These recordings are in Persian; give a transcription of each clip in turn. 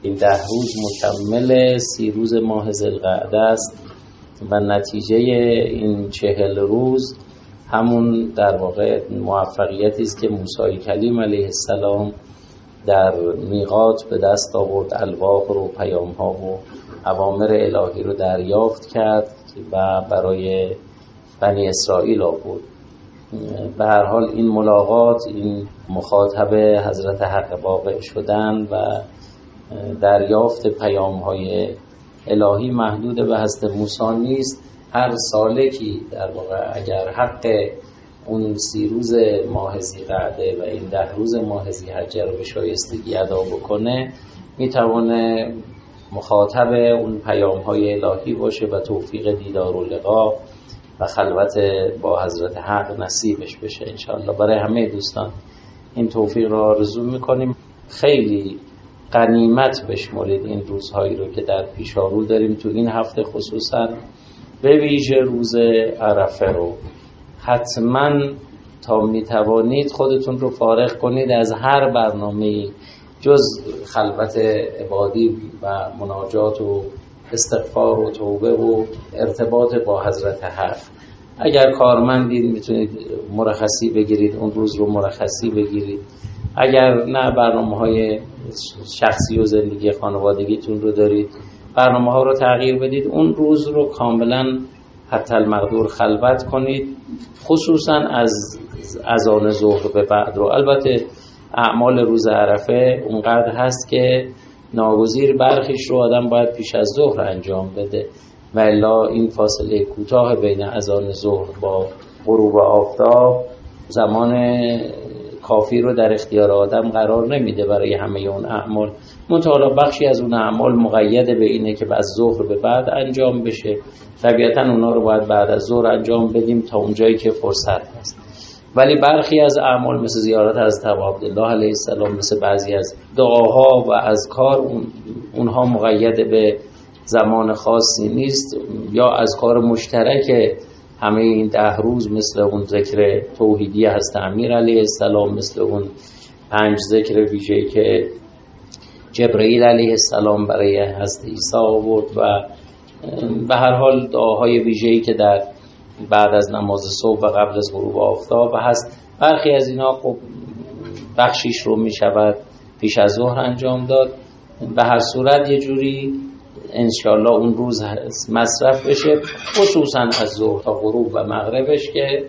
این 10 روز مکمل 30 روز ماه ذوالقعده است و نتیجه این 40 روز همون در واقع موفقیتی است که موسی کلیم علیه السلام در میقات به دست آورد، الواح و پیام‌ها و اوامر الهی رو دریافت کرد و برای بنی اسرائیل آورد. به هر حال این ملاقات، این مخاطب حضرت حق واقع شدن و دریافت پیام‌های الهی محدود به هست موسی نیست. هر سالکی در واقع اگر حق اون 30 روز ماه ذی‌قعده و این 10 روز ماه ذی‌حجه رو به شایستگی ادا بکنه، میتونه مخاطب اون پیام‌های الهی باشه و توفیق دیدار و لقا و خلوت با حضرت حق نصیبش بشه انشاءالله. برای همه دوستان این توفیق رو آرزو میکنیم. خیلی غنیمت بشمارید این روزهایی رو که در پیش رو داریم. تو این هفته خصوصا به ویژه روز عرفه رو حتما تا میتوانید خودتون رو فارغ کنید از هر برنامه جز خلوت عبادی و مناجات و استغفار و توبه و ارتباط با حضرت حق. اگر کارمندید میتونید مرخصی بگیرید، اون روز رو مرخصی بگیرید. اگر نه برنامه‌های شخصی و زندگی خانوادگیتون رو دارید، برنامه‌ها رو تغییر بدید، اون روز رو کاملا حتی المقدور خلوت کنید، خصوصا از اذان ظهر به بعد رو. البته اعمال روز عرفه اونقدر هست که ناگزیر برخیش رو آدم باید پیش از ظهر انجام بده و الا این فاصله کوتاه بین اذان ظهر با غروب آفتاب زمان کافی رو در اختیار آدم قرار نمیده برای همه اون اعمال. منتها بخشی از اون اعمال مقید به اینه که از ظهر به بعد انجام بشه. طبیعتا اونا رو باید بعد از ظهر انجام بدیم تا اونجایی که فرصت هست. ولی برخی از اعمال مثل زیارت از ابا عبدالله علیه السلام، مثل بعضی از دعاها و اذکار، اونها مقید به زمان خاصی نیست، یا اذکار مشترک همه این 10 روز، مثل اون ذکر توحیدی هست امیر علیه السلام، مثل اون 5 ذکر ویژه‌ای که جبرئیل علیه السلام برای حضرت عیسی آورد و به هر حال دعاهای ویژه‌ای که در بعد از نماز صبح و قبل از غروب آفتاب هست. برخی از اینا خب بخشیش رو می شود پیش از ظهر انجام داد. به هر صورت یه جوری انشالله اون روز مصرف بشه، خصوصا از ظهر تا غروب و مغربش که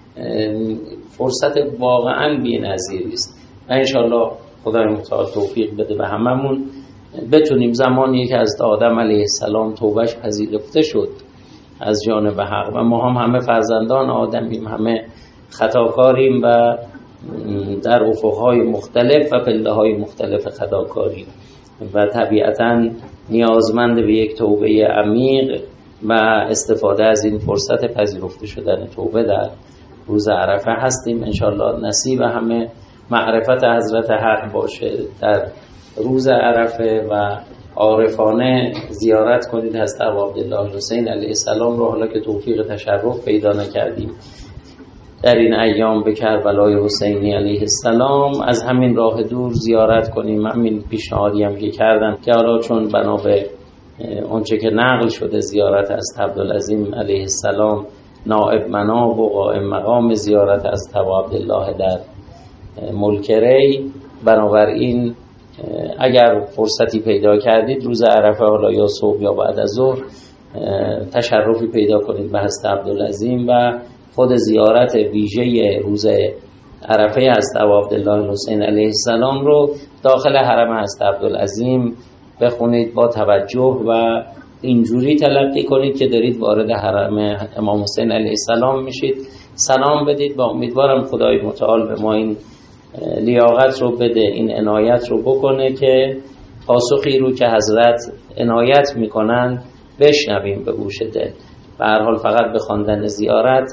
فرصت واقعا بی‌نظیری است و انشالله خدای متعال توفیق بده به هممون بتونیم زمانی که از آدم علیه السلام توبهش پذیرفته شد از جانب حق و ما هم همه فرزندان آدمیم، همه خطاکاریم و در افقهای مختلف و پله‌های مختلف خطاکاریم و طبیعتاً نیازمند به یک توبه عمیق و استفاده از این فرصت پذیرفته شدن توبه در روز عرفه هستیم. انشالله نصیب همه معرفت حضرت حق باشه در روز عرفه و عارفانه زیارت کنید حضرت ابا عبدالله حسین علیه السلام رو، حالا که توفیق تشرف پیدا نکردیم در این ایام به کربلای حسینی علیه السلام، از همین راه دور زیارت کنیم. همین پیشنهادی هم که کردن که حالا چون بنا به اونچه که نقل شده زیارت از عبدالعظیم علیه السلام نائب مناب و قائم مقام زیارت از ابا عبدالله در ملک ری، بنابراین اگر فرصتی پیدا کردید روز عرفه حالا یا صبح یا بعد از ظهر تشرفی پیدا کنید به حضرت عبدالعظیم و خود زیارت ویژه روز عرفه حضرت ابا عبدالله حسین علیه السلام رو داخل حرم حضرت عبدالعظیم بخونید با توجه و اینجوری تلقی کنید که دارید وارد حرم امام حسین علیه السلام میشید. سلام بدید و امیدوارم خدای متعال به ما این لیاقت رو بده، این عنایت رو بکنه که پاسخی رو که حضرت عنایت میکنن بشنویم به گوش دل. به هر حال فقط به خواندن زیارت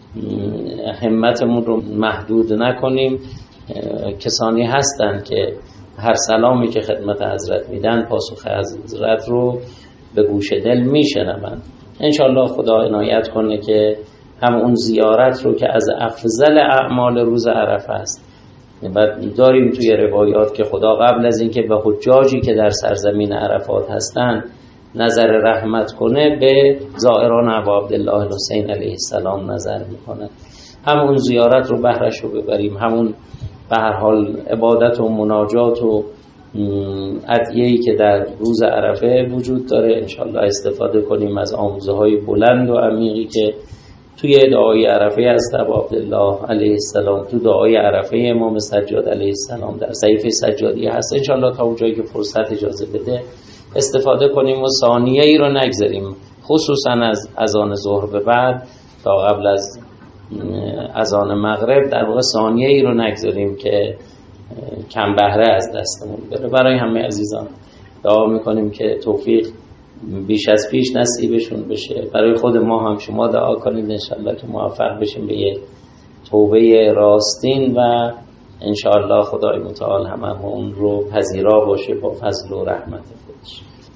همتمون رو محدود نکنیم. کسانی هستن که هر سلامی که خدمت حضرت میدن پاسخ حضرت رو به گوش دل میشنوند. انشالله خدا عنایت کنه که هم اون زیارت رو که از افضل اعمال روز عرفه است بعد داریم توی روایات که خدا قبل از اینکه به حجاجی که در سرزمین عرفات هستن نظر رحمت کنه، به زائران ابا عبدالله الحسین علیه السلام نظر میکنه. همون زیارت رو بهرش رو ببریم، همون به هر حال عبادت و مناجات و ادعیه‌ای که در روز عرفه وجود داره انشالله استفاده کنیم از آموزه های بلند و عمیقی که توی دعای عرفه از ابا عبدالله علیه السلام، تو دعای عرفه امام سجاد علیه السلام در صحیفه سجادی هست. انشالله تا اونجایی که فرصت اجازه بده استفاده کنیم و ثانیه ای رو نگذاریم، خصوصا از اذان ظهر به بعد تا قبل از اذان مغرب در واقع ثانیه ای رو نگذاریم که کم بهره از دستمون بره. برای همه عزیزان دعا میکنیم که توفیق بیش از پیش نصیبشون بشه. برای خود ما هم شما دعا کنید انشالله که موفق بشیم به یه توبه راستین و انشالله خدای متعال هممون رو پذیرا باشه با فضل و رحمت خودش.